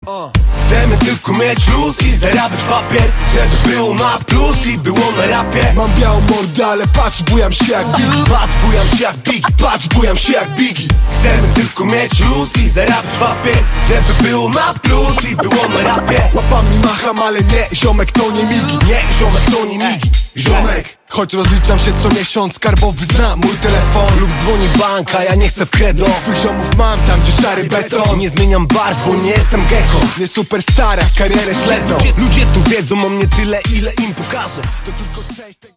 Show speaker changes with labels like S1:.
S1: Chcemy tylko mieć luz i zarabiać papier, żeby było na plus i było na rapie.
S2: Mam białą mordę, ale patrz, bujam się jak Biggie.
S1: Patrz, bujam się jak Biggie.
S2: Patrz, bujam się jak Biggie.
S1: Chcemy tylko mieć luz i zarabiać papier, żeby było na plus i było na rapie.
S2: Łapami macham, ale nie, ziomek to nie migi.
S1: Nie, ziomek to nie migi.
S2: Ziomek, choć rozliczam się co miesiąc, skarbowy zna mój telefon.
S1: Lub dzwoni bank, a ja nie chcę w credo.
S2: Swych ziomów mam tam, gdzie szary beton.
S1: Nie zmieniam barw, bo nie jestem gecko.
S2: Nie superstara, karierę śledzą.
S1: Ludzie tu wiedzą o mnie tyle, ile im pokażę.
S2: To tylko część tego.